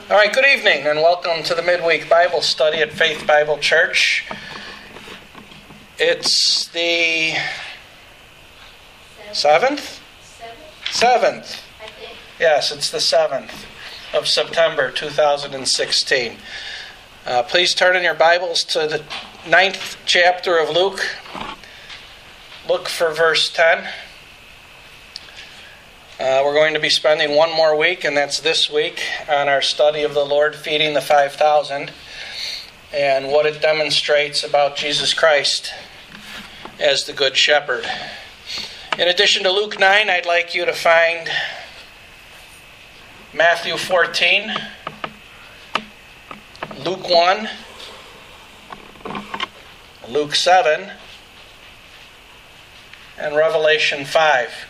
All right, good evening and welcome to the midweek Bible study at Faith Bible Church. It's the 7th? 7th. Yes, it's the 7th of September 2016. Please turn in your Bibles to the 9th chapter of Luke. Look for verse 10. We're going to be spending one more week, and that's this week, on our study of the Lord feeding the 5,000 and what it demonstrates about Jesus Christ as the Good Shepherd. In addition to Luke 9, I'd like you to find Matthew 14, Luke 1, Luke 7, and Revelation 5.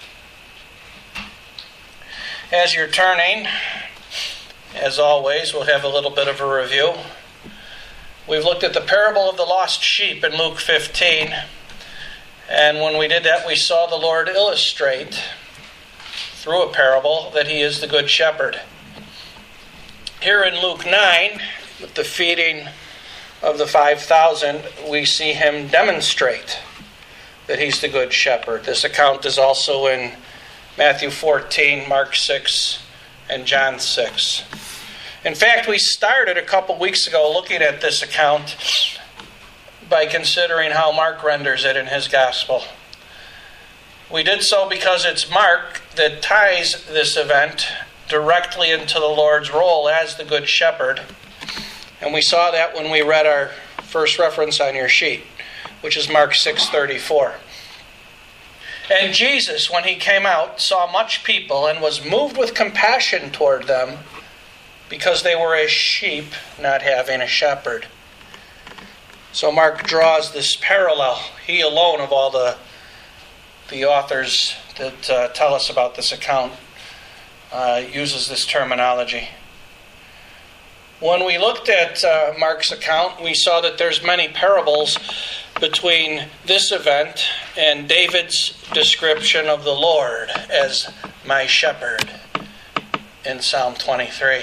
As you're turning, as always, we'll have a little bit of a review. We've looked at the parable of the lost sheep in Luke 15. And when we did that, we saw the Lord illustrate through a parable that He is the Good Shepherd. Here in Luke 9, with the feeding of the 5,000, we see Him demonstrate that He's the Good Shepherd. This account is also in Matthew 14, Mark 6, and John 6. In fact, we started a couple weeks ago looking at this account by considering how Mark renders it in his gospel. We did so because it's Mark that ties this event directly into the Lord's role as the Good Shepherd. And we saw that when we read our first reference on your sheet, which is Mark 6:34. And Jesus, when He came out, saw much people and was moved with compassion toward them because they were as sheep not having a shepherd. So Mark draws this parallel. He alone of all the authors that tell us about this account uses this terminology. When we looked at Mark's account, we saw that there's many parables between this event and David's description of the Lord as my shepherd in Psalm 23.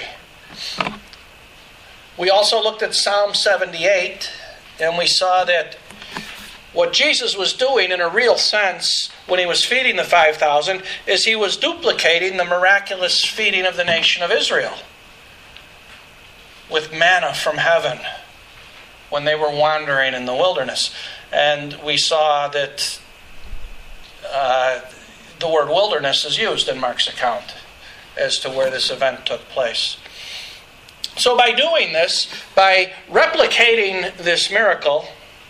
We also looked at Psalm 78, and we saw that what Jesus was doing in a real sense when He was feeding the 5,000 is He was duplicating the miraculous feeding of the nation of Israel with manna from heaven when they were wandering in the wilderness. And we saw that the word wilderness is used in Mark's account as to where this event took place. So by doing this, by replicating this miracle,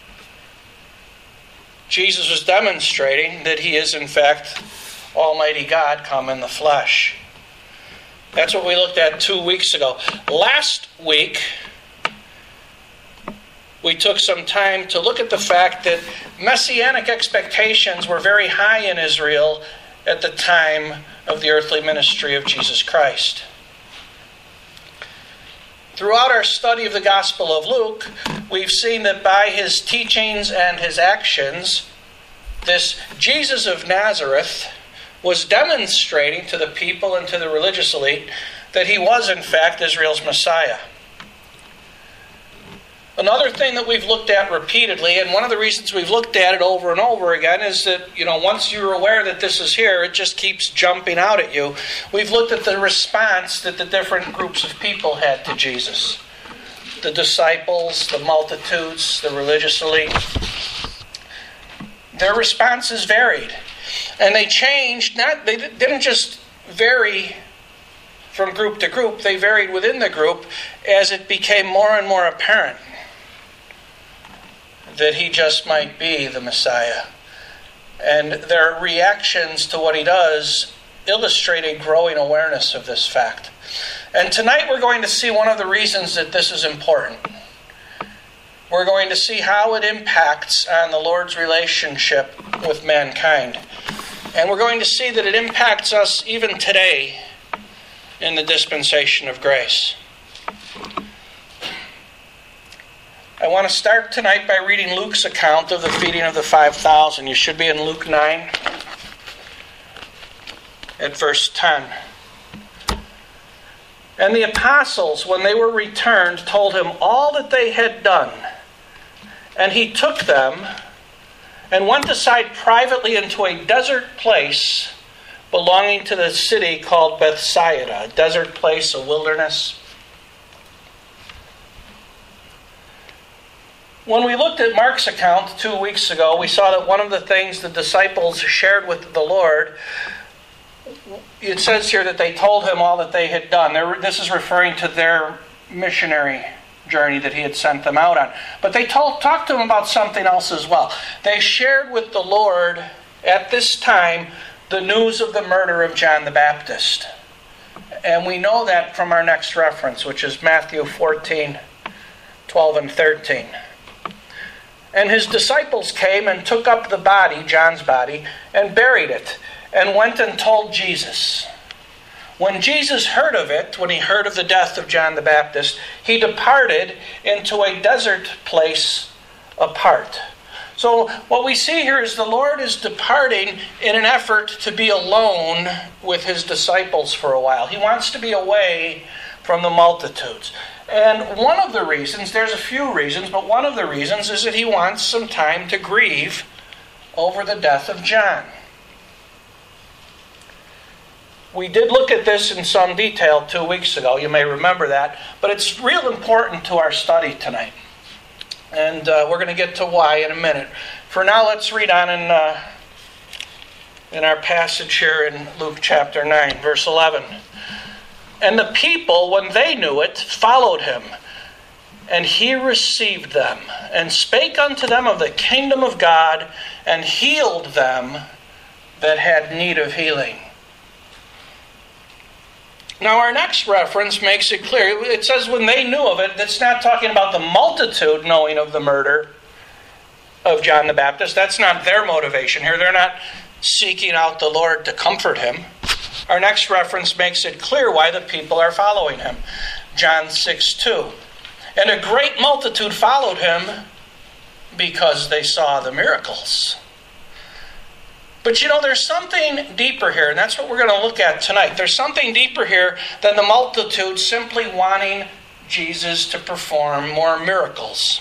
Jesus was demonstrating that He is in fact Almighty God come in the flesh. That's what we looked at 2 weeks ago. Last week, we took some time to look at the fact that messianic expectations were very high in Israel at the time of the earthly ministry of Jesus Christ. Throughout our study of the Gospel of Luke, we've seen that by His teachings and His actions, this Jesus of Nazareth was demonstrating to the people and to the religious elite that He was in fact Israel's Messiah. Another thing that we've looked at repeatedly, and one of the reasons we've looked at it over and over again, is that, once you're aware that this is here, it just keeps jumping out at you. We've looked at the response that the different groups of people had to Jesus. The disciples, the multitudes, the religious elite. Their responses varied. And they changed, they didn't just vary from group to group, they varied within the group as it became more and more apparent that He just might be the Messiah. And their reactions to what He does illustrate a growing awareness of this fact. And tonight we're going to see one of the reasons that this is important. We're going to see how it impacts on the Lord's relationship with mankind. And we're going to see that it impacts us even today in the dispensation of grace. I want to start tonight by reading Luke's account of the feeding of the 5,000. You should be in Luke 9 at verse 10. And the apostles, when they were returned, told him all that they had done. And he took them and went aside privately into a desert place belonging to the city called Bethsaida. A desert place, a wilderness. When we looked at Mark's account 2 weeks ago, we saw that one of the things the disciples shared with the Lord, it says here that they told him all that they had done. This is referring to their missionary journey that he had sent them out on. But they talked to him about something else as well. They shared with the Lord at this time the news of the murder of John the Baptist. And we know that from our next reference, which is Matthew 14, 12 and 13. And his disciples came and took up the body, John's body, and buried it, and went and told Jesus. When Jesus heard of it, when he heard of the death of John the Baptist, he departed into a desert place apart. So what we see here is the Lord is departing in an effort to be alone with his disciples for a while. He wants to be away from the multitudes. And one of the reasons, there's a few reasons, but one of the reasons is that he wants some time to grieve over the death of John. We did look at this in some detail 2 weeks ago. You may remember that. But it's real important to our study tonight. And we're going to get to why in a minute. For now, let's read on in our passage here in Luke chapter 9, verse 11. And the people, when they knew it, followed him. And he received them, and spake unto them of the kingdom of God, and healed them that had need of healing. Now our next reference makes it clear. It says when they knew of it, that's not talking about the multitude knowing of the murder of John the Baptist. That's not their motivation here. They're not seeking out the Lord to comfort him. Our next reference makes it clear why the people are following him. John 6:2. And a great multitude followed him because they saw the miracles. But you know, there's something deeper here, and that's what we're going to look at tonight. There's something deeper here than the multitude simply wanting Jesus to perform more miracles.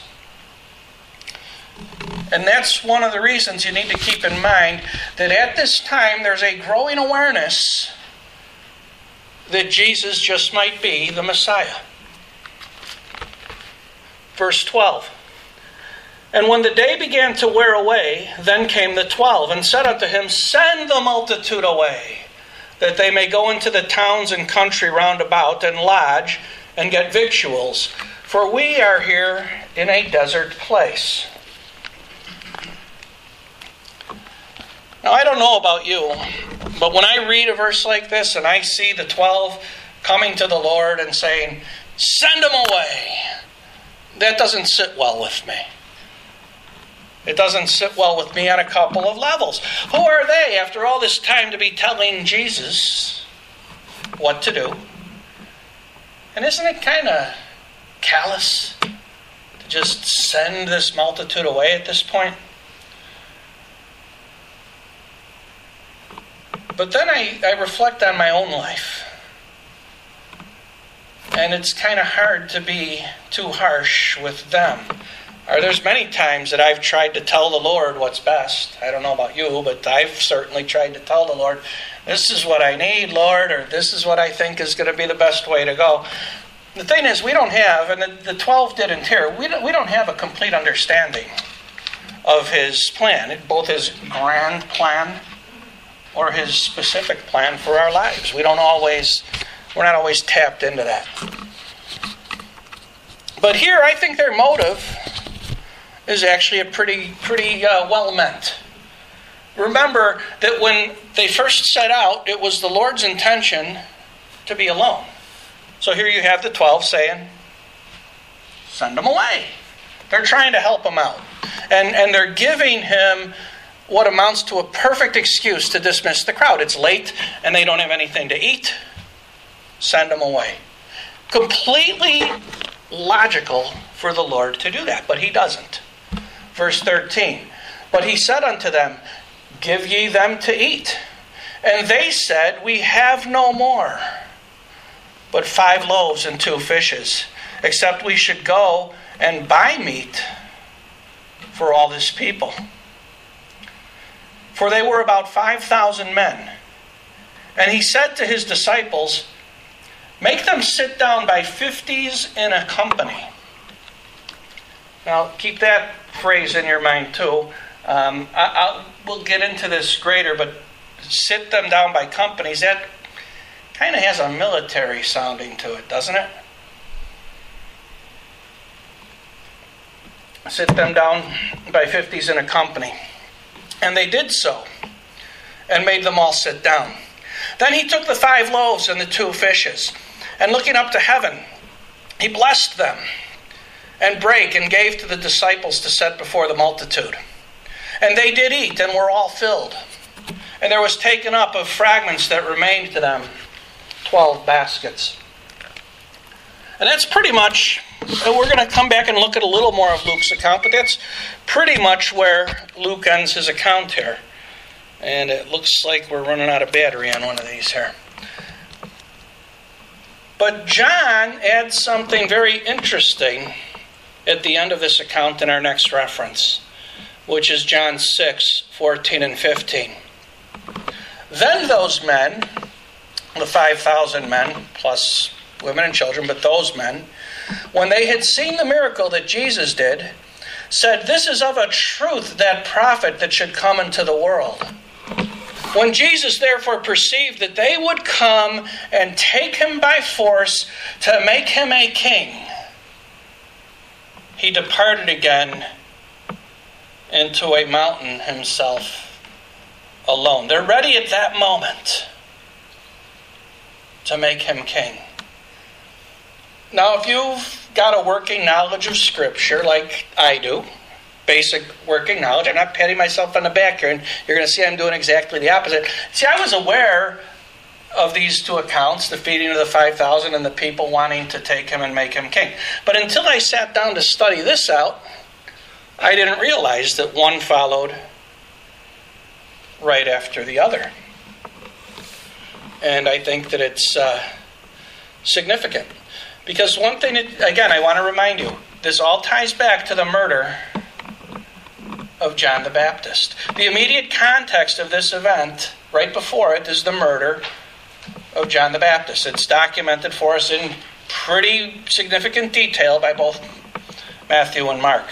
And that's one of the reasons you need to keep in mind that at this time there's a growing awareness that Jesus just might be the Messiah. Verse 12. And when the day began to wear away, then came the 12, and said unto him, Send the multitude away, that they may go into the towns and country round about, and lodge, and get victuals. For we are here in a desert place. Now, I don't know about you, but when I read a verse like this, and I see the 12 coming to the Lord and saying, Send them away, that doesn't sit well with me. It doesn't sit well with me on a couple of levels. Who are they, after all this time, to be telling Jesus what to do? And isn't it kind of callous to just send this multitude away at this point? But then I reflect on my own life. And it's kind of hard to be too harsh with them. There's many times that I've tried to tell the Lord what's best. I don't know about you, but I've certainly tried to tell the Lord, this is what I need, Lord, or this is what I think is going to be the best way to go. The thing is, we don't have, and the 12 didn't here, we don't have a complete understanding of his plan, both his grand plan or his specific plan for our lives. We're not always tapped into that. But here, I think their motive is actually a pretty well meant. Remember that when they first set out, it was the Lord's intention to be alone. So here you have the 12 saying, send them away. They're trying to help him out. And they're giving him what amounts to a perfect excuse to dismiss the crowd. It's late and they don't have anything to eat. Send them away. Completely logical for the Lord to do that, but he doesn't. Verse 13, but he said unto them, Give ye them to eat. And they said, We have no more. but 5 loaves and 2 fishes, except we should go and buy meat for all this people. For they were about 5,000 men. And he said to his disciples, make them sit down by 50s in a company. Now, keep that phrase in your mind too. We'll get into this greater, but sit them down by companies, that kind of has a military sounding to it, doesn't it? Sit them down by 50s in a company. And they did so, and made them all sit down. Then he took the 5 loaves and the 2 fishes, and looking up to heaven, he blessed them, and brake, and gave to the disciples to set before the multitude. And they did eat, and were all filled. And there was taken up of fragments that remained to them 12 baskets. And that's pretty much, we're going to come back and look at a little more of Luke's account, but that's pretty much where Luke ends his account here. And it looks like we're running out of battery on one of these here. But John adds something very interesting at the end of this account in our next reference, which is John 6, 14 and 15. Then those men, the 5,000 men, plus women and children, but those men, when they had seen the miracle that Jesus did, said, this is of a truth that prophet that should come into the world. When Jesus therefore perceived that they would come and take him by force to make him a king, he departed again into a mountain himself alone. They're ready at that moment to make him king. Now, if you've got a working knowledge of Scripture like I do, basic working knowledge, I'm not patting myself on the back here, and you're going to see I'm doing exactly the opposite. See, I was aware of these 2 accounts, the feeding of the 5,000 and the people wanting to take him and make him king. But until I sat down to study this out, I didn't realize that one followed right after the other. And I think that it's significant. Because one thing, again, I want to remind you, this all ties back to the murder of John the Baptist. The immediate context of this event, right before it, is the murder of John the Baptist. It's documented for us in pretty significant detail by both Matthew and Mark.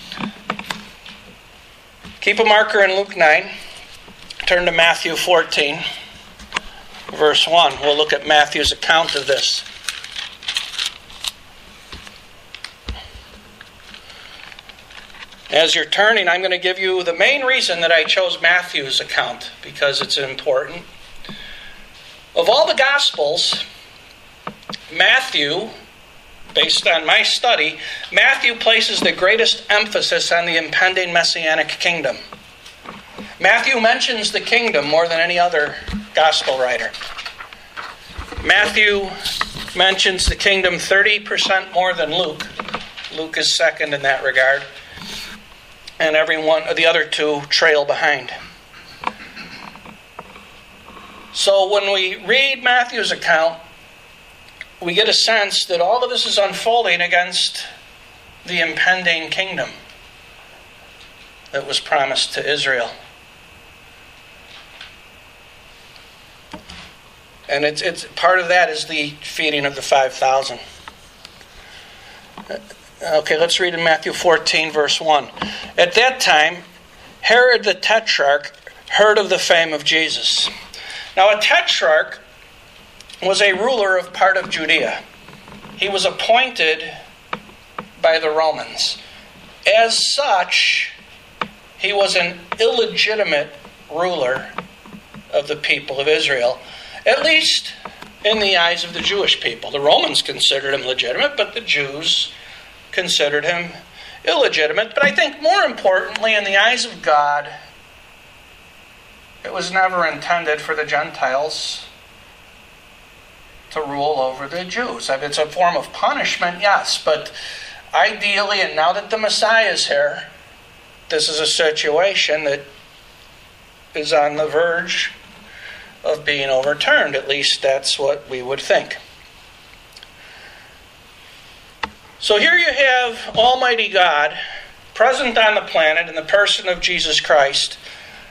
Keep a marker in Luke 9. Turn to Matthew 14, verse 1. We'll look at Matthew's account of this. As you're turning, I'm going to give you the main reason that I chose Matthew's account, because it's important. Of all the Gospels, Matthew, based on my study, Matthew places the greatest emphasis on the impending Messianic kingdom. Matthew mentions the kingdom more than any other Gospel writer. Matthew mentions the kingdom 30% more than Luke. Luke is second in that regard. And every one of the other 2 trail behind. So when we read Matthew's account, we get a sense that all of this is unfolding against the impending kingdom that was promised to Israel. And it's part of that is the feeding of the 5,000. Okay, let's read in Matthew 14, verse 1. At that time, Herod the Tetrarch heard of the fame of Jesus. Now, a tetrarch was a ruler of part of Judea. He was appointed by the Romans. As such, he was an illegitimate ruler of the people of Israel, at least in the eyes of the Jewish people. The Romans considered him legitimate, but the Jews considered him illegitimate. But I think more importantly, in the eyes of God, it was never intended for the Gentiles to rule over the Jews. I mean, it's a form of punishment, yes, but ideally, and now that the Messiah is here, this is a situation that is on the verge of being overturned. At least that's what we would think. So here you have Almighty God present on the planet in the person of Jesus Christ.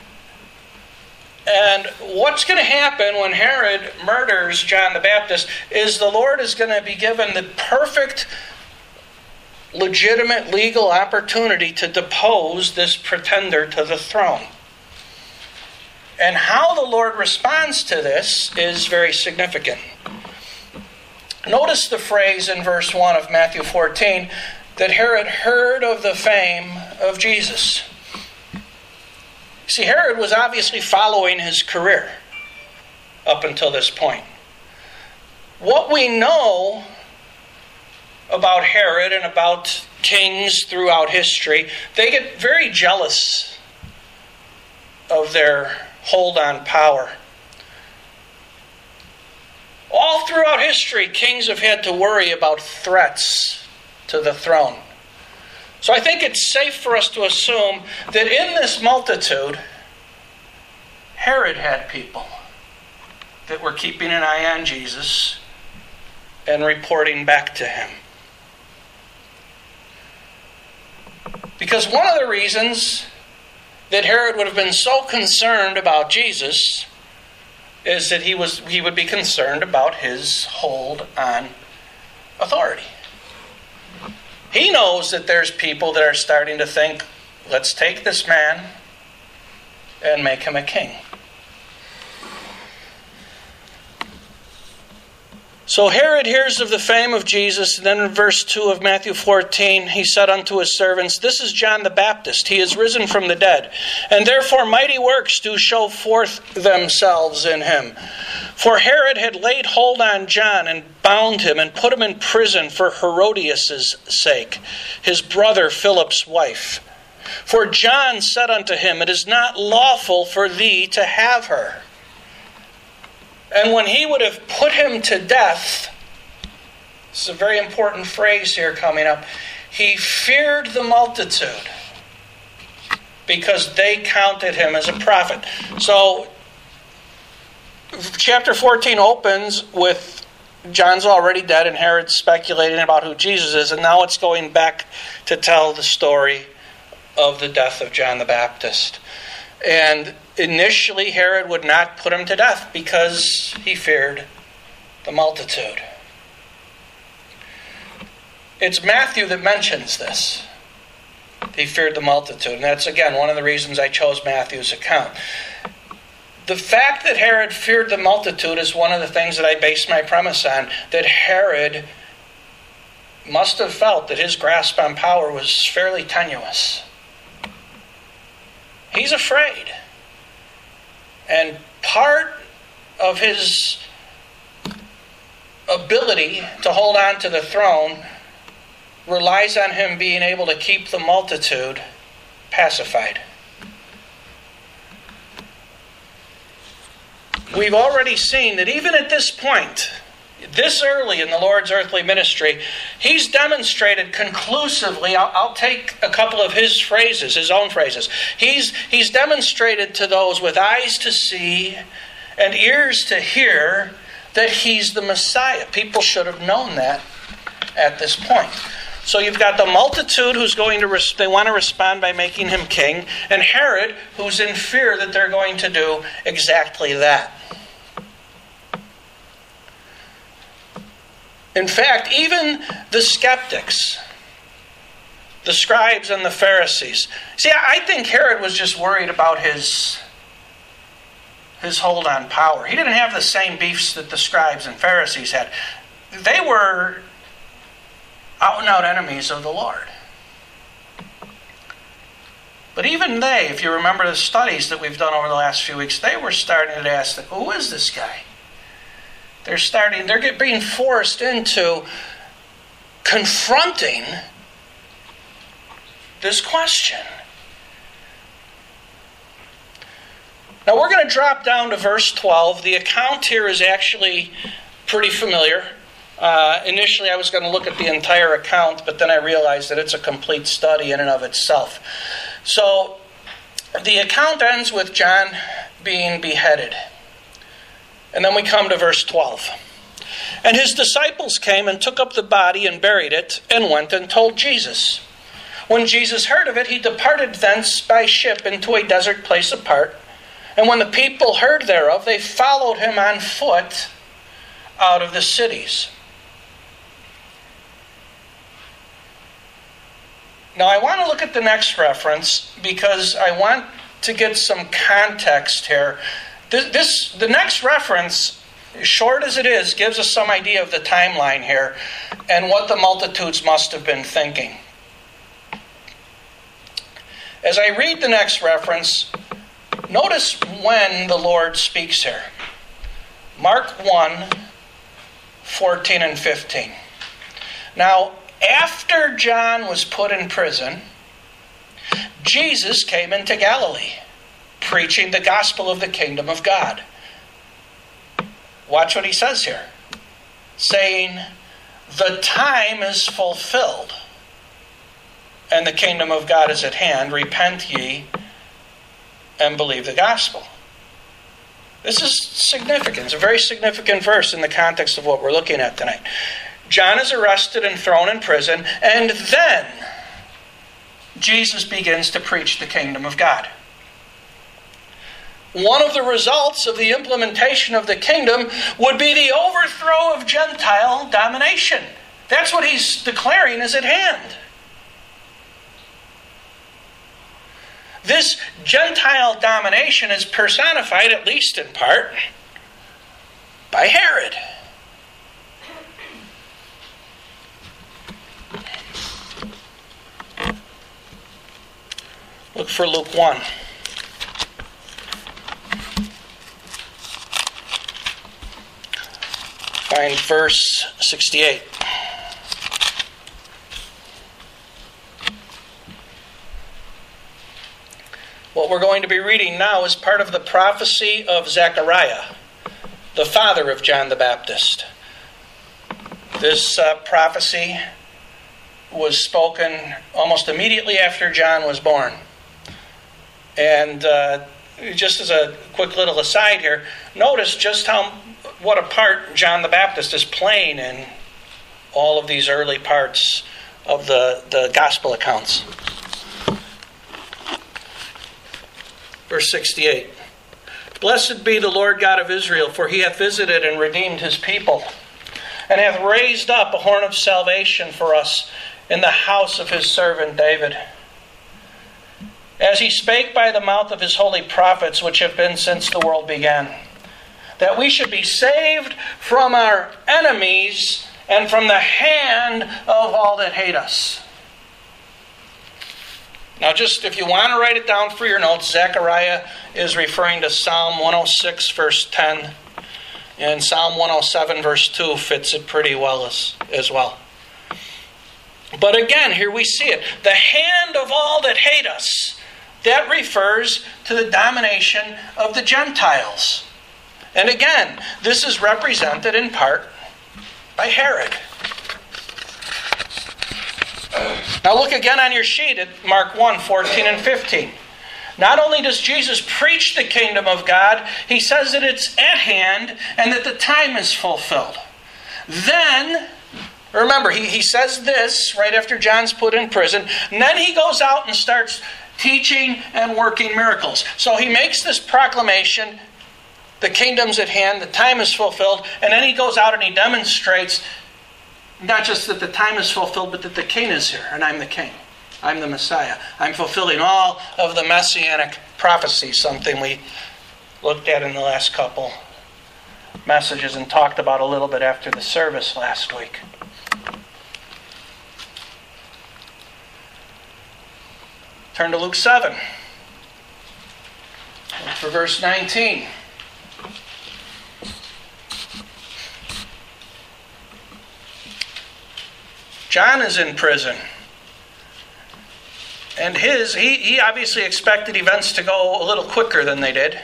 And what's going to happen when Herod murders John the Baptist is the Lord is going to be given the perfect, legitimate, legal opportunity to depose this pretender to the throne. And how the Lord responds to this is very significant. Notice the phrase in verse 1 of Matthew 14 that Herod heard of the fame of Jesus. See, Herod was obviously following his career up until this point. What we know about Herod and about kings throughout history, they get very jealous of their hold on power. All throughout history, kings have had to worry about threats to the throne. So I think it's safe for us to assume that in this multitude, Herod had people that were keeping an eye on Jesus and reporting back to him. Because one of the reasons that Herod would have been so concerned about Jesus is that he would be concerned about his hold on authority. He knows that there's people that are starting to think, let's take this man and make him a king. So Herod hears of the fame of Jesus, and then in verse 2 of Matthew 14, he said unto his servants, This is John the Baptist. He is risen from the dead, and therefore mighty works do show forth themselves in him. For Herod had laid hold on John and bound him and put him in prison for Herodias' sake, his brother Philip's wife. For John said unto him, It is not lawful for thee to have her. And when he would have put him to death, this is a very important phrase here coming up, he feared the multitude because they counted him as a prophet. So, chapter 14 opens with John's already dead and Herod's speculating about who Jesus is, and now it's going back to tell the story of the death of John the Baptist. And initially, Herod would not put him to death because he feared the multitude. It's Matthew that mentions this. He feared the multitude. And that's, again, one of the reasons I chose Matthew's account. The fact that Herod feared the multitude is one of the things that I base my premise on, that Herod must have felt that his grasp on power was fairly tenuous. He's afraid. And part of his ability to hold on to the throne relies on him being able to keep the multitude pacified. We've already seen that even at this point, this early in the Lord's earthly ministry, he's demonstrated conclusively, I'll take a couple of his phrases, his own phrases. He's demonstrated to those with eyes to see and ears to hear that he's the Messiah. People should have known that at this point. So you've got the multitude who's going to, they want to respond by making him king, and Herod who's in fear that they're going to do exactly that. In fact, even the skeptics, the scribes and the Pharisees. See, I think Herod was just worried about his hold on power. He didn't have the same beefs that the scribes and Pharisees had. They were out and out enemies of the Lord. But even they, if you remember the studies that we've done over the last few weeks, they were starting to ask, who is this guy? They're being forced into confronting this question. Now we're going to drop down to verse 12. The account here is actually pretty familiar. Initially I was going to look at the entire account, but then I realized that it's a complete study in and of itself. So the account ends with John being beheaded. And then we come to verse 12. And his disciples came and took up the body and buried it, and went and told Jesus. When Jesus heard of it, he departed thence by ship into a desert place apart. And when the people heard thereof, they followed him on foot out of the cities. Now I want to look at the next reference because I want to get some context here. The next reference, short as it is, gives us some idea of the timeline here and what the multitudes must have been thinking. As I read the next reference, notice when the Lord speaks here. Mark 1, 14 and 15. Now, after John was put in prison, Jesus came into Galilee, preaching the gospel of the kingdom of God. Watch what he says here. Saying, the time is fulfilled, and the kingdom of God is at hand. Repent ye and believe the gospel. This is significant. It's a very significant verse in the context of what we're looking at tonight. John is arrested and thrown in prison, and then Jesus begins to preach the kingdom of God. One of the results of the implementation of the kingdom would be the overthrow of Gentile domination. That's what he's declaring is at hand. This Gentile domination is personified, at least in part, by Herod. Look for Luke 1. Find verse 68. What we're going to be reading now is part of the prophecy of Zechariah, the father of John the Baptist. This prophecy was spoken almost immediately after John was born. And just as a quick little aside here, notice just what a part John the Baptist is playing in all of these early parts of the gospel accounts. Verse 68. Blessed be the Lord God of Israel, for he hath visited and redeemed his people, and hath raised up a horn of salvation for us in the house of his servant David. As he spake by the mouth of his holy prophets, which have been since the world began, that we should be saved from our enemies and from the hand of all that hate us. Now just if you want to write it down for your notes, Zechariah is referring to Psalm 106 verse 10, and Psalm 107 verse 2 fits it pretty well as well. But again, here we see it. The hand of all that hate us. That refers to the domination of the Gentiles. And again, this is represented in part by Herod. Now look again on your sheet at Mark 1, 14 and 15. Not only does Jesus preach the kingdom of God, he says that it's at hand and that the time is fulfilled. Then, remember, he says this right after John's put in prison, and then he goes out and starts teaching and working miracles. So he makes this proclamation, the kingdom's at hand, the time is fulfilled, and then he goes out and he demonstrates not just that the time is fulfilled, but that the king is here, and I'm the king. I'm the Messiah. I'm fulfilling all of the messianic prophecies, something we looked at in the last couple messages and talked about a little bit after the service last week. Turn to Luke 7. Look for verse 19. John is in prison. And he obviously expected events to go a little quicker than they did.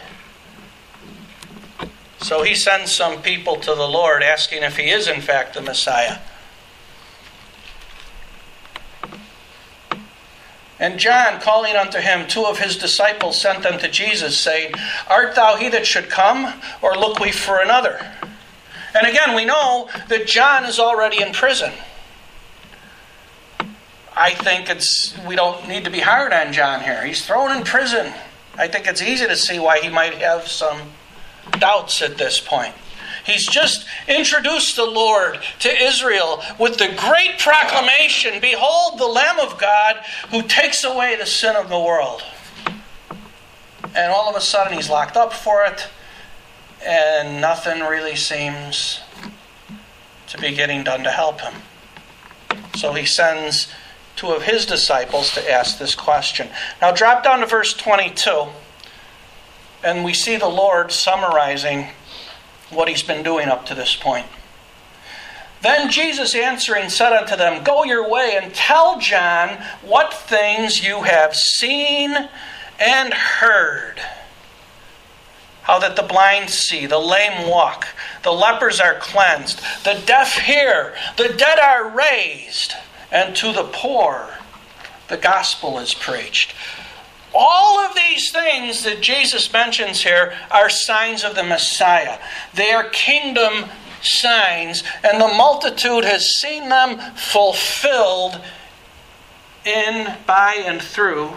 So he sends some people to the Lord asking if he is in fact the Messiah. And John, calling unto him 2 of his disciples, sent them to Jesus, saying, Art thou he that should come, or look we for another? And again, we know that John is already in prison. I think we don't need to be hard on John here. He's thrown in prison. I think it's easy to see why he might have some doubts at this point. He's just introduced the Lord to Israel with the great proclamation, "Behold, the Lamb of God who takes away the sin of the world." And all of a sudden he's locked up for it, and nothing really seems to be getting done to help him. So he sends two of his disciples to ask this question. Now drop down to verse 22, and we see the Lord summarizing what he's been doing up to this point. "Then Jesus answering said unto them, Go your way and tell John what things you have seen and heard. How that the blind see, the lame walk, the lepers are cleansed, the deaf hear, the dead are raised, and to the poor the gospel is preached." All of these things that Jesus mentions here are signs of the Messiah. They are kingdom signs, and the multitude has seen them fulfilled in, by, and through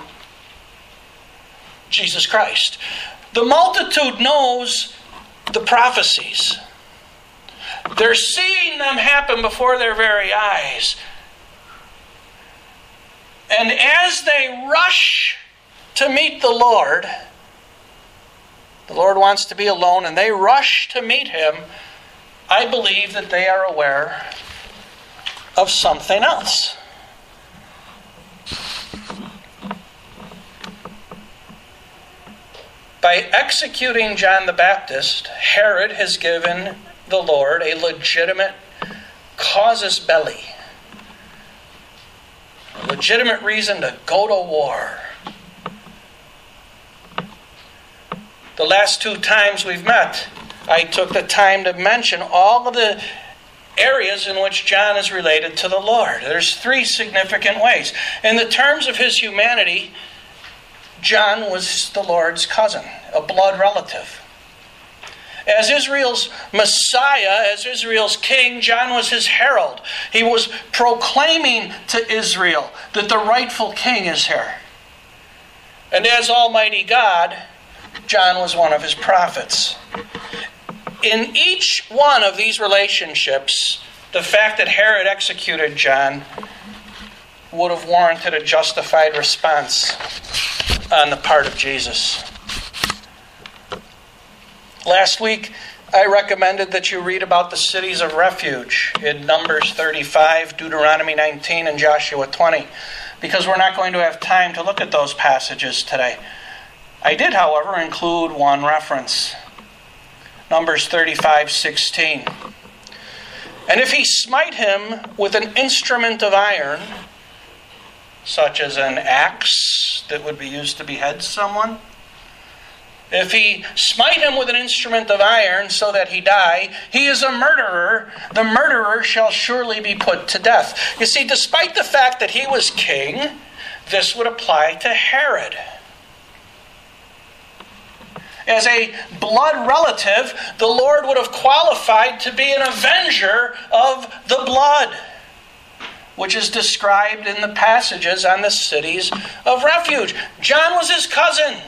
Jesus Christ. The multitude knows the prophecies. They're seeing them happen before their very eyes. And as they rush to meet the Lord wants to be alone, and they rush to meet him, I believe that they are aware of something else. By executing John the Baptist, Herod has given the Lord a legitimate casus belli, a legitimate reason to go to war. The last two times we've met, I took the time to mention all of the areas in which John is related to the Lord. There's three significant ways. In the terms of his humanity, John was the Lord's cousin, a blood relative. As Israel's Messiah, as Israel's king, John was his herald. He was proclaiming to Israel that the rightful king is here. And as Almighty God, John was one of his prophets. In each one of these relationships, the fact that Herod executed John would have warranted a justified response on the part of Jesus. Last week, I recommended that you read about the cities of refuge in Numbers 35, Deuteronomy 19, and Joshua 20, because we're not going to have time to look at those passages today. I did, however, include one reference. Numbers 35:16. "And if he smite him with an instrument of iron," such as an axe that would be used to behead someone, "if he smite him with an instrument of iron so that he die, he is a murderer. The murderer shall surely be put to death." You see, despite the fact that he was king, this would apply to Herod. As a blood relative, the Lord would have qualified to be an avenger of the blood, which is described in the passages on the cities of refuge. John was his cousin.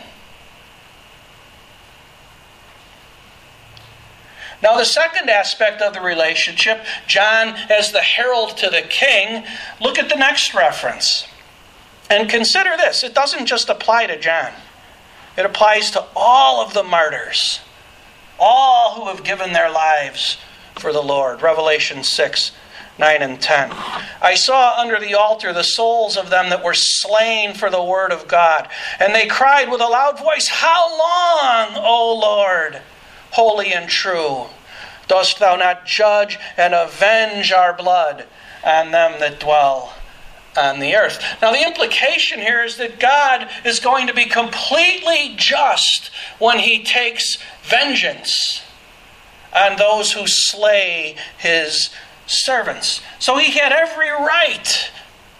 Now, the second aspect of the relationship, John as the herald to the king, look at the next reference. And consider this, it doesn't just apply to John. It applies to all of the martyrs, all who have given their lives for the Lord. Revelation 6, 9 and 10. "I saw under the altar the souls of them that were slain for the word of God. And they cried with a loud voice, How long, O Lord, holy and true, dost thou not judge and avenge our blood on them that dwell on the earth?" Now the implication here is that God is going to be completely just when he takes vengeance on those who slay his servants. So he had every right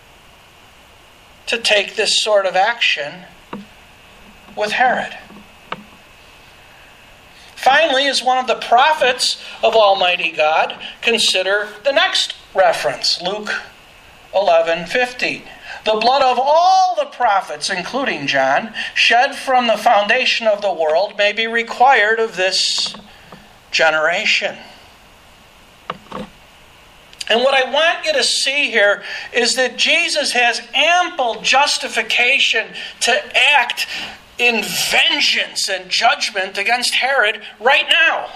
to take this sort of action with Herod. Finally, as one of the prophets of Almighty God, consider the next reference, Luke 11:50. The blood of all the prophets, including John, shed from the foundation of the world, may be required of this generation. And what I want you to see here is that Jesus has ample justification to act in vengeance and judgment against Herod right now.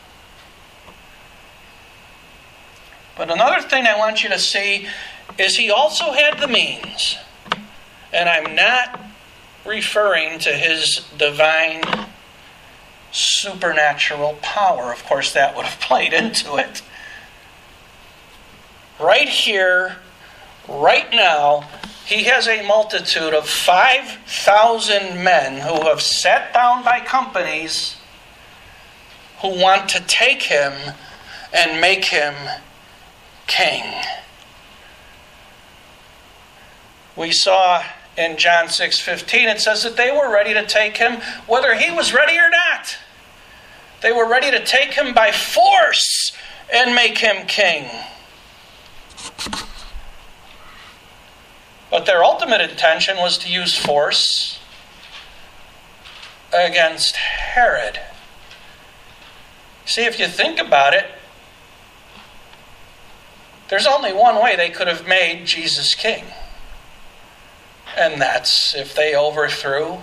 But another thing I want you to see is he also had the means. And I'm not referring to his divine supernatural power. Of course, that would have played into it. Right here, right now, he has a multitude of 5,000 men who have sat down by companies who want to take him and make him king. We saw in John 6:15, it says that they were ready to take him whether he was ready or not. They were ready to take him by force and make him king. But their ultimate intention was to use force against Herod. See, if you think about it, there's only one way they could have made Jesus king. And that's if they overthrew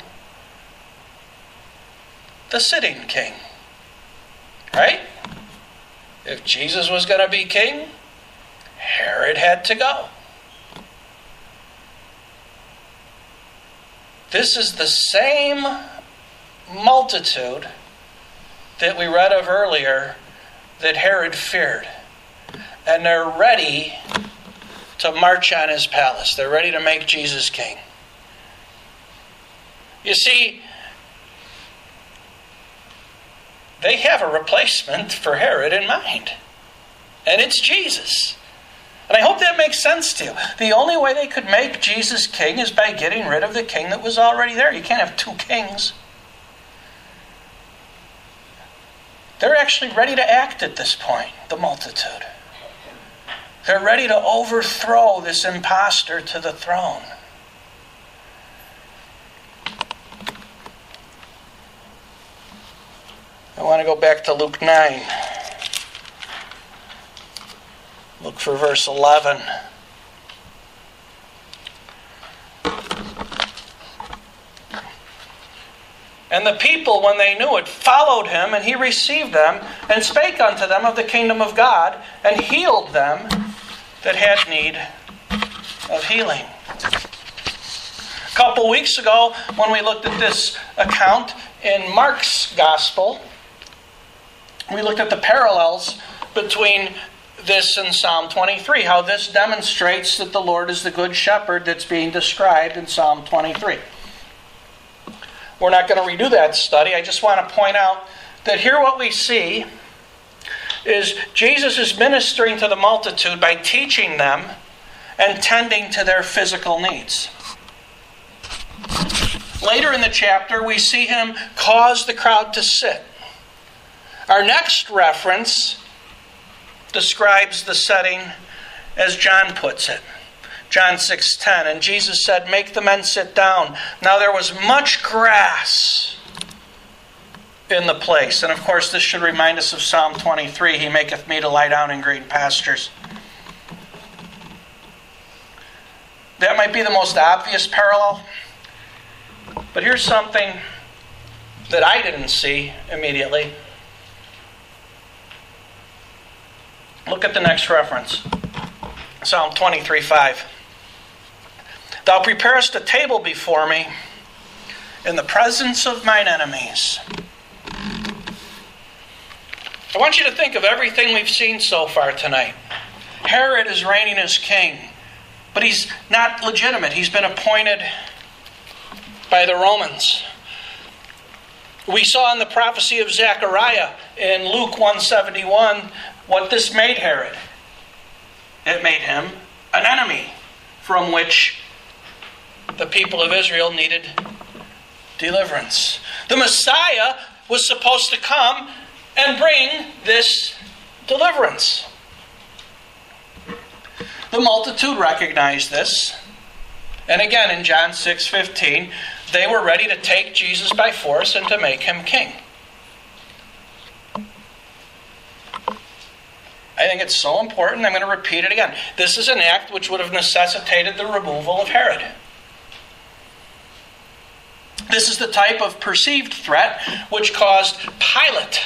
the sitting king. Right? If Jesus was going to be king, Herod had to go. This is the same multitude that we read of earlier that Herod feared. And they're ready to march on his palace. They're ready to make Jesus king. You see, they have a replacement for Herod in mind. And it's Jesus. And I hope that makes sense to you. The only way they could make Jesus king is by getting rid of the king that was already there. You can't have two kings. They're actually ready to act at this point, the multitude. They're ready to overthrow this imposter to the throne. I want to go back to Luke 9. Look for verse 11. And the people, when they knew it, followed him, and he received them, and spake unto them of the kingdom of God, and healed them that had need of healing. A couple weeks ago, when we looked at this account in Mark's gospel, we looked at the parallels between this and Psalm 23, how this demonstrates that the Lord is the good shepherd that's being described in Psalm 23. We're not going to redo that study. I just want to point out that here what we see is Jesus is ministering to the multitude by teaching them and tending to their physical needs. Later in the chapter, we see him cause the crowd to sit. Our next reference describes the setting as John puts it. John 6:10, and Jesus said, "Make the men sit down. Now there was much grass in the place." And of course, this should remind us of Psalm 23, "He maketh me to lie down in green pastures." That might be the most obvious parallel. But here's something that I didn't see immediately. Look at the next reference. Psalm 23:5. "Thou preparest a table before me in the presence of mine enemies." I want you to think of everything we've seen so far tonight. Herod is reigning as king, but he's not legitimate. He's been appointed by the Romans. We saw in the prophecy of Zechariah in Luke 1:71 what this made Herod. It made him an enemy from which the people of Israel needed deliverance. The Messiah was supposed to come and bring this deliverance. The multitude recognized this. And again, in John 6:15, they were ready to take Jesus by force and to make him king. I think it's so important, I'm going to repeat it again. This is an act which would have necessitated the removal of Herod. This is the type of perceived threat which caused Pilate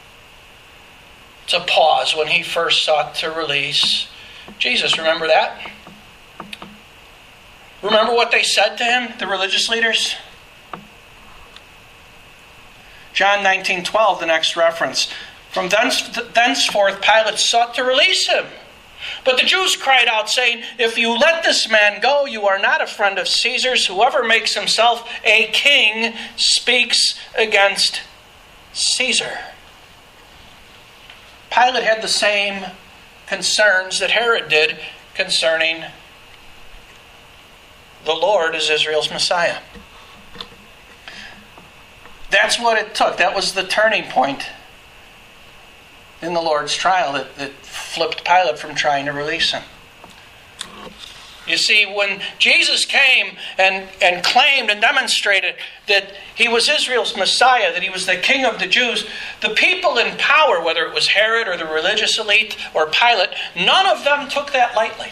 to pause when he first sought to release Jesus. Remember that? Remember what they said to him, the religious leaders? John 19:12, the next reference. From thenceforth Pilate sought to release him. But the Jews cried out, saying, "If you let this man go, you are not a friend of Caesar's. Whoever makes himself a king speaks against Caesar." Pilate had the same concerns that Herod did concerning the Lord as Israel's Messiah. That's what it took. That was the turning point in the Lord's trial that flipped Pilate from trying to release him. You see, when Jesus came and claimed and demonstrated that he was Israel's Messiah, that he was the King of the Jews, the people in power, whether it was Herod or the religious elite or Pilate, none of them took that lightly.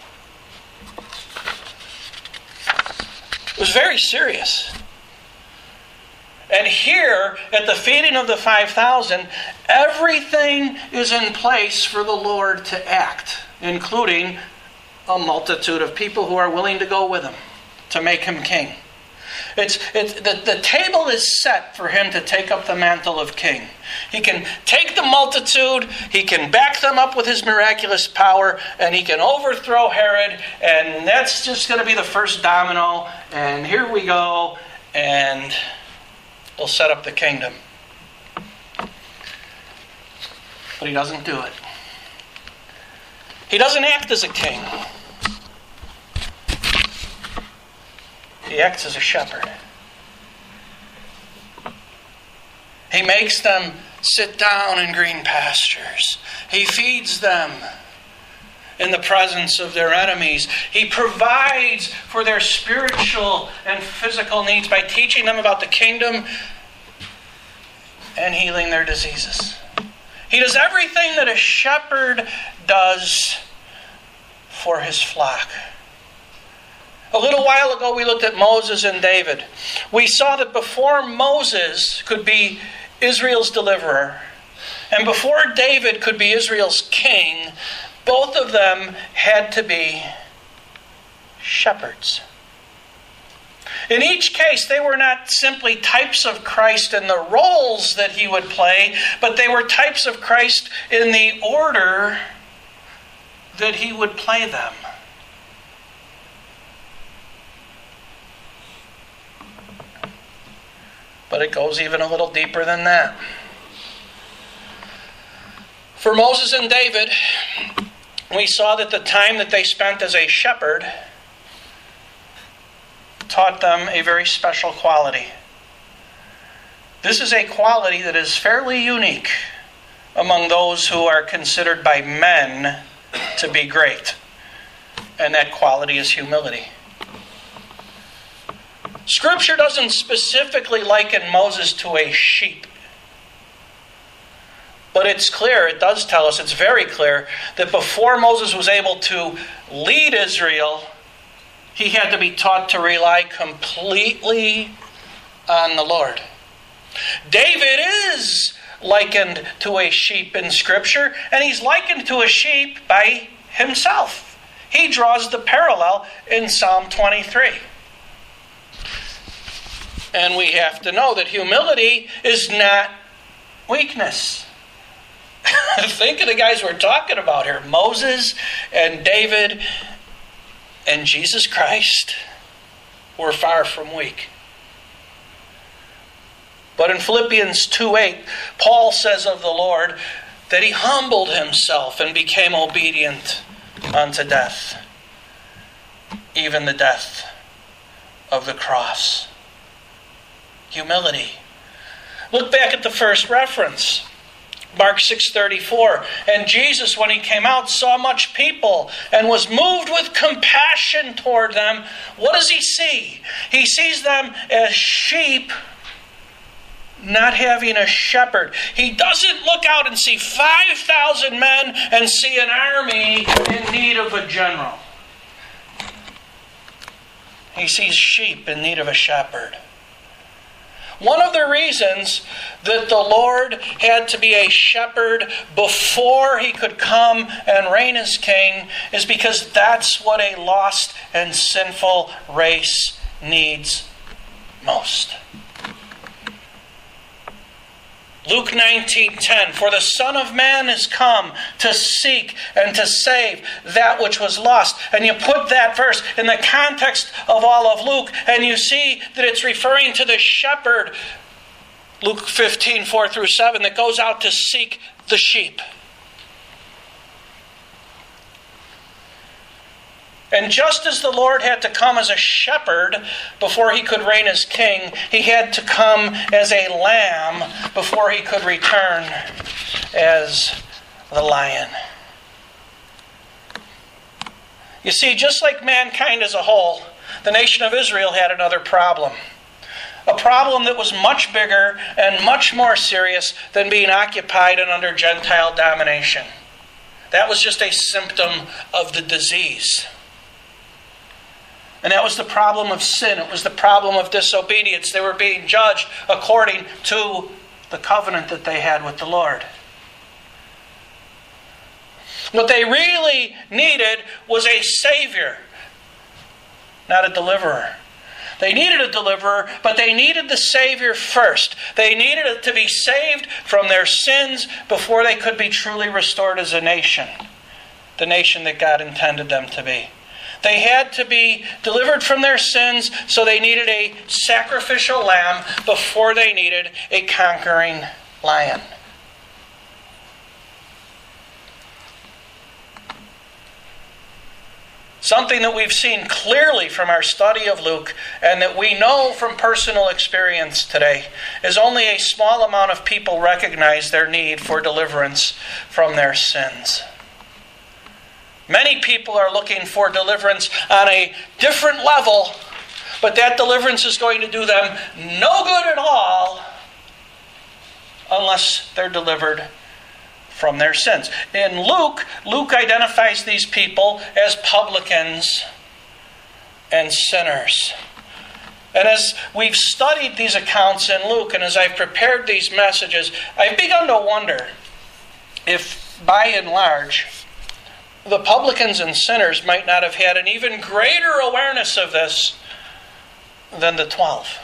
It was very serious. And here, at the feeding of the 5,000, everything is in place for the Lord to act, including a multitude of people who are willing to go with him to make him king. The table is set for him to take up the mantle of king. He can take the multitude, he can back them up with his miraculous power, and he can overthrow Herod, and that's just going to be the first domino, and here we go, and they'll set up the kingdom. But he doesn't do it. He doesn't act as a king. He acts as a shepherd. He makes them sit down in green pastures. He feeds them in the presence of their enemies. He provides for their spiritual and physical needs by teaching them about the kingdom and healing their diseases. He does everything that a shepherd does for his flock. A little while ago we looked at Moses and David. We saw that before Moses could be Israel's deliverer, and before David could be Israel's king, both of them had to be shepherds. In each case, they were not simply types of Christ in the roles that he would play, but they were types of Christ in the order that he would play them. But it goes even a little deeper than that. For Moses and David, we saw that the time that they spent as a shepherd taught them a very special quality. This is a quality that is fairly unique among those who are considered by men to be great. And that quality is humility. Scripture doesn't specifically liken Moses to a sheep. But it's clear, it does tell us, it's very clear, that before Moses was able to lead Israel, he had to be taught to rely completely on the Lord. David is likened to a sheep in Scripture, and he's likened to a sheep by himself. He draws the parallel in Psalm 23. And we have to know that humility is not weakness. Think of the guys we're talking about here. Moses and David and Jesus Christ were far from weak. But in Philippians 2:8, Paul says of the Lord that he humbled himself and became obedient unto death, even the death of the cross. Humility. Look back at the first reference. Mark 6:34. And Jesus, when he came out, saw much people and was moved with compassion toward them. What does he see? He sees them as sheep not having a shepherd. He doesn't look out and see 5,000 men and see an army in need of a general. He sees sheep in need of a shepherd. One of the reasons that the Lord had to be a shepherd before he could come and reign as king is because that's what a lost and sinful race needs most. Luke 19:10, for the Son of Man is come to seek and to save that which was lost. And you put that verse in the context of all of Luke, and you see that it's referring to the shepherd, Luke 15:4-7, that goes out to seek the sheep. And just as the Lord had to come as a shepherd before he could reign as king, he had to come as a lamb before he could return as the lion. You see, just like mankind as a whole, the nation of Israel had another problem. A problem that was much bigger and much more serious than being occupied and under Gentile domination. That was just a symptom of the disease. And that was the problem of sin. It was the problem of disobedience. They were being judged according to the covenant that they had with the Lord. What they really needed was a Savior, not a deliverer. They needed a deliverer, but they needed the Savior first. They needed to be saved from their sins before they could be truly restored as a nation, the nation that God intended them to be. They had to be delivered from their sins, so they needed a sacrificial lamb before they needed a conquering lion. Something that we've seen clearly from our study of Luke and that we know from personal experience today is only a small amount of people recognize their need for deliverance from their sins. Many people are looking for deliverance on a different level, but that deliverance is going to do them no good at all unless they're delivered from their sins. In Luke identifies these people as publicans and sinners. And as we've studied these accounts in Luke, and as I've prepared these messages, I've begun to wonder if, by and large, the publicans and sinners might not have had an even greater awareness of this than the 12.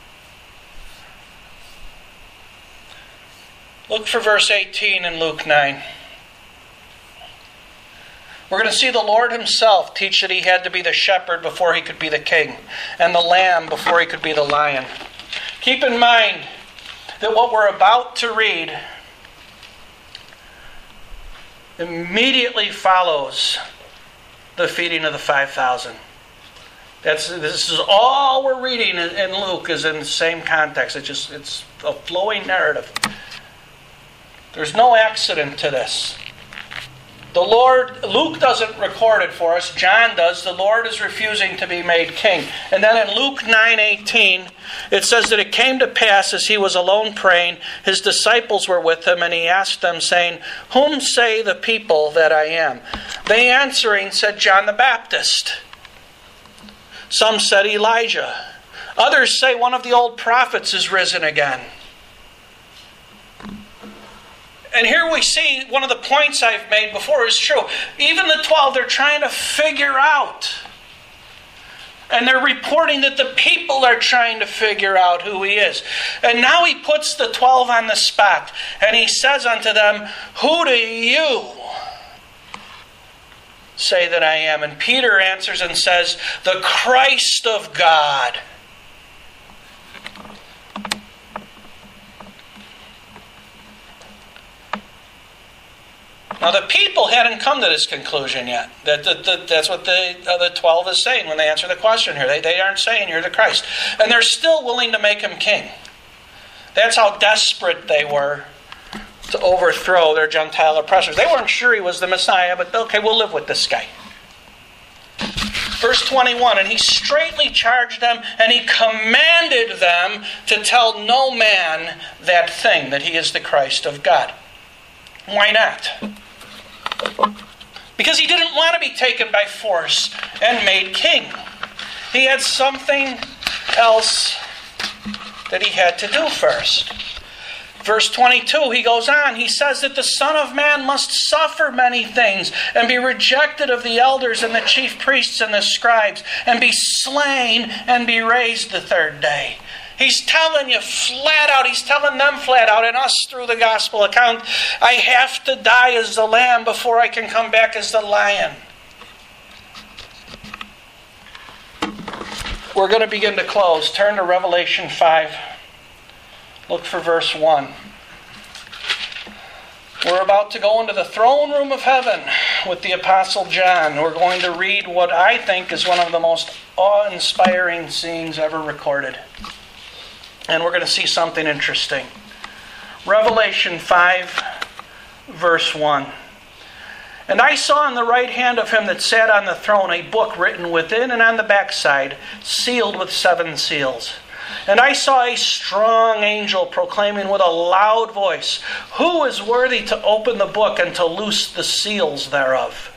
Look for verse 18 in Luke 9. We're going to see the Lord himself teach that he had to be the shepherd before he could be the king, and the lamb before he could be the lion. Keep in mind that what we're about to read immediately follows the feeding of the 5,000. This is all we're reading in Luke is in the same context. It's a flowing narrative. There's no accident to this. The Lord, Luke doesn't record it for us. John does. The Lord is refusing to be made king. And then in Luke 9:18, it says that it came to pass as he was alone praying, his disciples were with him, and he asked them, saying, whom say the people that I am? They answering said, John the Baptist. Some said Elijah. Others say one of the old prophets is risen again. And here we see one of the points I've made before is true. Even the 12, they're trying to figure out. And they're reporting that the people are trying to figure out who he is. And now he puts the 12 on the spot. And he says unto them, who do you say that I am? And Peter answers and says, the Christ of God. Now, the people hadn't come to this conclusion yet. That's what the 12 is saying when they answer the question here. They aren't saying you're the Christ. And they're still willing to make him king. That's how desperate they were to overthrow their Gentile oppressors. They weren't sure he was the Messiah, but okay, we'll live with this guy. Verse 21, and he straitly charged them, and he commanded them to tell no man that thing, that he is the Christ of God. Why not? Because he didn't want to be taken by force and made king. He had something else that he had to do first. Verse 22, he goes on. He says that the Son of Man must suffer many things and be rejected of the elders and the chief priests and the scribes and be slain and be raised the third day. He's telling you flat out, he's telling them flat out, and us through the gospel account, I have to die as the lamb before I can come back as the lion. We're going to begin to close. Turn to Revelation 5. Look for verse 1. We're about to go into the throne room of heaven with the Apostle John. We're going to read what I think is one of the most awe-inspiring scenes ever recorded. And we're going to see something interesting. Revelation 5, verse 1. And I saw on the right hand of him that sat on the throne a book written within and on the backside, sealed with 7 seals. And I saw a strong angel proclaiming with a loud voice, who is worthy to open the book and to loose the seals thereof?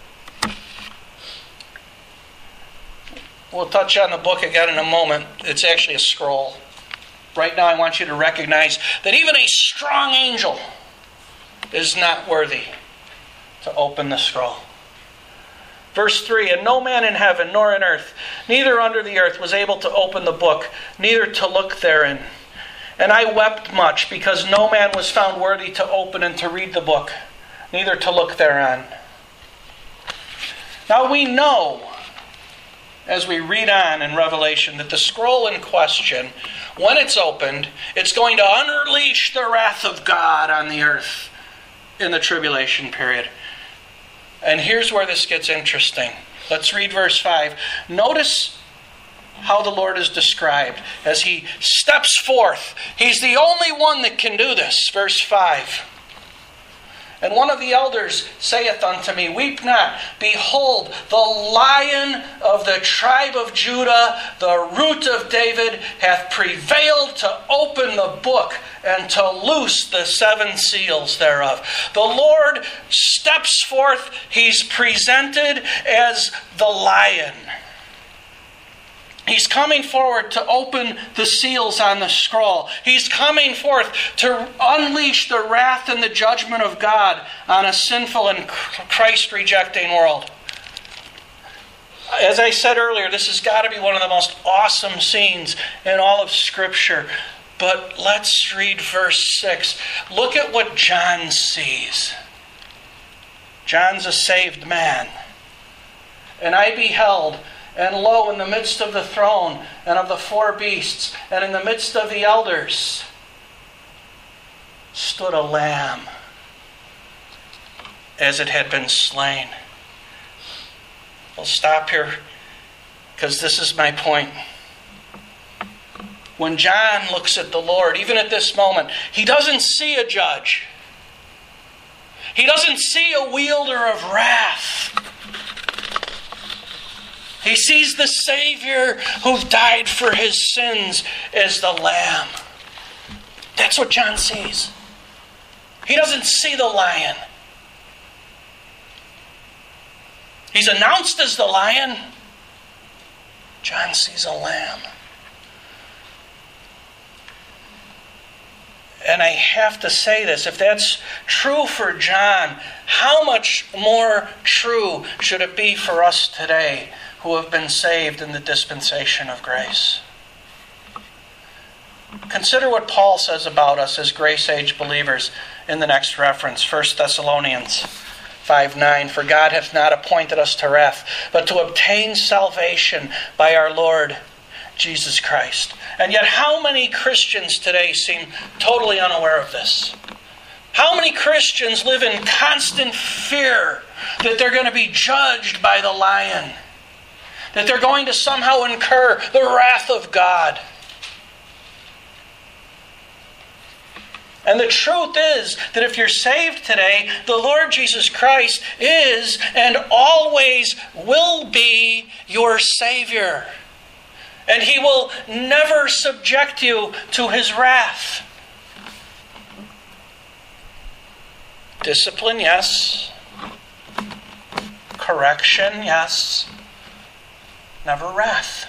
We'll touch on the book again in a moment. It's actually a scroll. Right now I want you to recognize that even a strong angel is not worthy to open the scroll. Verse 3, and no man in heaven, nor in earth, neither under the earth, was able to open the book, neither to look therein. And I wept much, because no man was found worthy to open and to read the book, neither to look thereon. Now we know, as we read on in Revelation, that the scroll in question, when it's opened, it's going to unleash the wrath of God on the earth in the tribulation period. And here's where this gets interesting. Let's read verse 5. Notice how the Lord is described as he steps forth. He's the only one that can do this. Verse 5. And one of the elders saith unto me, weep not. Behold, the Lion of the tribe of Judah, the root of David, hath prevailed to open the book and to loose the 7 seals thereof. The Lord steps forth. He's presented as the lion. He's coming forward to open the seals on the scroll. He's coming forth to unleash the wrath and the judgment of God on a sinful and Christ-rejecting world. As I said earlier, this has got to be one of the most awesome scenes in all of Scripture. But let's read verse 6. Look at what John sees. John's a saved man. And I beheld, and lo, in the midst of the throne and of the 4 beasts, and in the midst of the elders, stood a lamb, as it had been slain. We'll stop here, because this is my point. When John looks at the Lord, even at this moment, he doesn't see a judge. He doesn't see a wielder of wrath. He sees the Savior who died for his sins as the Lamb. That's what John sees. He doesn't see the lion. He's announced as the lion. John sees a lamb. And I have to say this, if that's true for John, how much more true should it be for us today who have been saved in the dispensation of grace? Consider what Paul says about us as grace-age believers in the next reference, 1 Thessalonians 5:9. For God hath not appointed us to wrath, but to obtain salvation by our Lord Jesus Christ. And yet how many Christians today seem totally unaware of this? How many Christians live in constant fear that they're going to be judged by the lion? That they're going to somehow incur the wrath of God? And the truth is that if you're saved today, the Lord Jesus Christ is and always will be your Savior. And He will never subject you to His wrath. Discipline, yes. Correction, yes. Never wrath.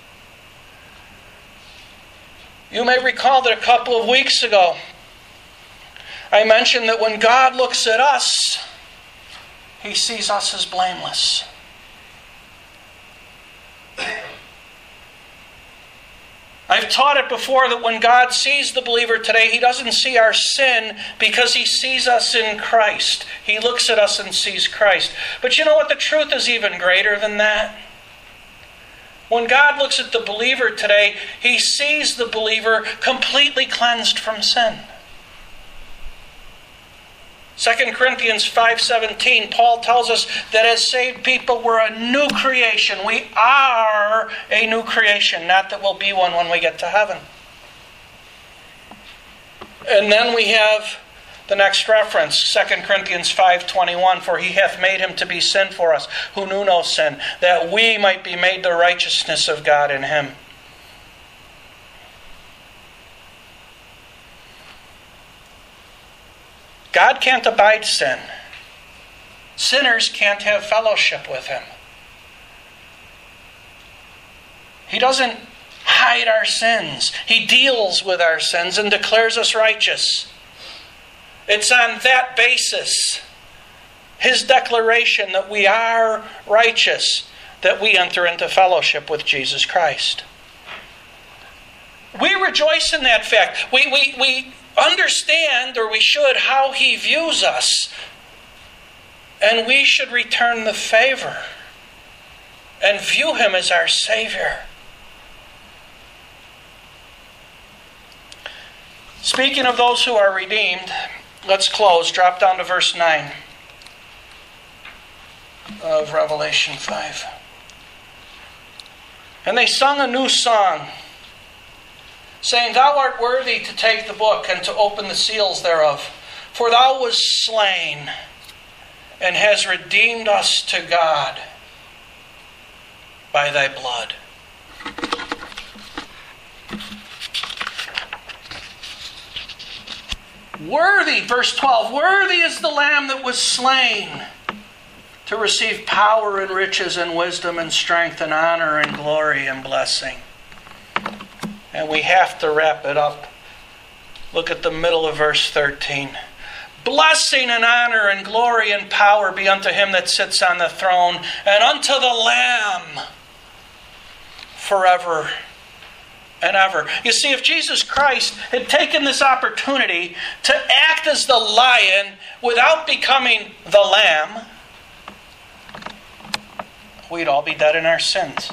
You may recall that a couple of weeks ago, I mentioned that when God looks at us, He sees us as blameless. I've taught it before that when God sees the believer today, He doesn't see our sin because He sees us in Christ. He looks at us and sees Christ. But you know what? The truth is even greater than that. When God looks at the believer today, He sees the believer completely cleansed from sin. 2 Corinthians 5:17, Paul tells us that as saved people, we're a new creation. We are a new creation, not that we'll be one when we get to heaven. And then we have the next reference, 2 Corinthians 5:21, for He hath made Him to be sin for us, who knew no sin, that we might be made the righteousness of God in Him. God can't abide sin. Sinners can't have fellowship with Him. He doesn't hide our sins. He deals with our sins and declares us righteous. It's on that basis, His declaration that we are righteous, that we enter into fellowship with Jesus Christ. We rejoice in that fact. We understand, or we should, how He views us. And we should return the favor and view Him as our Savior. Speaking of those who are redeemed, let's close. Drop down to verse 9 of Revelation 5. And they sung a new song, saying, Thou art worthy to take the book and to open the seals thereof. For Thou wast slain and hast redeemed us to God by Thy blood. Worthy, verse 12, worthy is the Lamb that was slain to receive power and riches and wisdom and strength and honor and glory and blessing. And we have to wrap it up. Look at the middle of verse 13. Blessing and honor and glory and power be unto Him that sits on the throne and unto the Lamb forever and ever. You see, if Jesus Christ had taken this opportunity to act as the lion without becoming the lamb, we'd all be dead in our sins.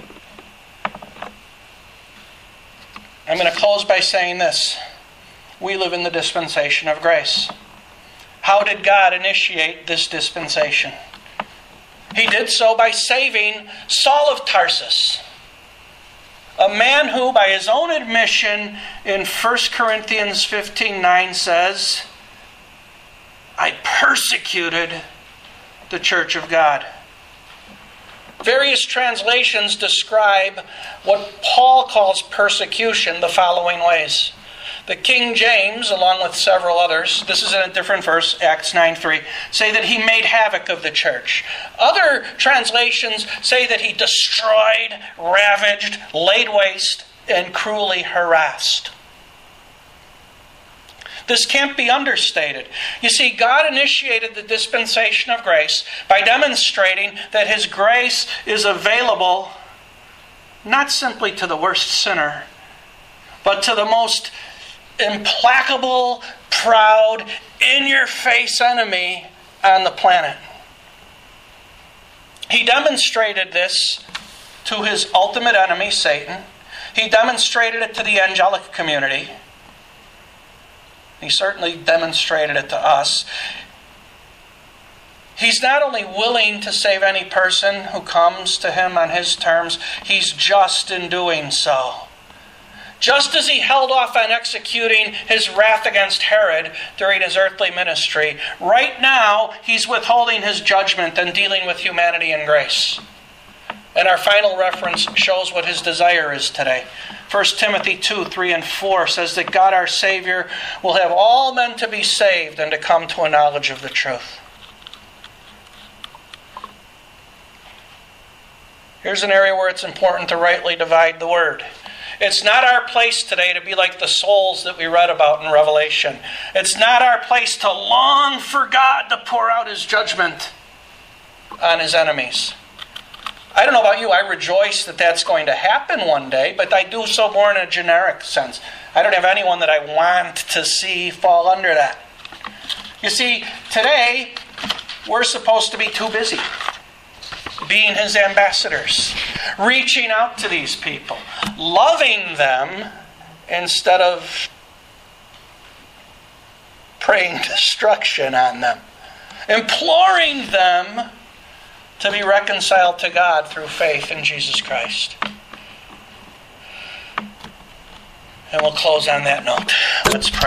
I'm going to close by saying this. We live in the dispensation of grace. How did God initiate this dispensation? He did so by saving Saul of Tarsus, a man who, by his own admission in 1 Corinthians 15:9 says, I persecuted the church of God. Various translations describe what Paul calls persecution the following ways. The King James, along with several others, this is in a different verse, Acts 9:3, say that he made havoc of the church. Other translations say that he destroyed, ravaged, laid waste, and cruelly harassed. This can't be understated. You see, God initiated the dispensation of grace by demonstrating that His grace is available not simply to the worst sinner, but to the most implacable, proud, in-your-face enemy on the planet. He demonstrated this to His ultimate enemy, Satan. He demonstrated it to the angelic community. He certainly demonstrated it to us. He's not only willing to save any person who comes to Him on His terms, He's just in doing so. Just as he held off on executing his wrath against Herod during his earthly ministry, right now he's withholding his judgment and dealing with humanity and grace. And our final reference shows what his desire is today. 1 Timothy 2, 3 and 4 says that God our Savior will have all men to be saved and to come to a knowledge of the truth. Here's an area where it's important to rightly divide the word. It's not our place today to be like the souls that we read about in Revelation. It's not our place to long for God to pour out his judgment on his enemies. I don't know about you, I rejoice that that's going to happen one day, but I do so more in a generic sense. I don't have anyone that I want to see fall under that. You see, today, we're supposed to be too busy being his ambassadors, reaching out to these people, loving them instead of praying destruction on them, imploring them to be reconciled to God through faith in Jesus Christ. And we'll close on that note. Let's pray.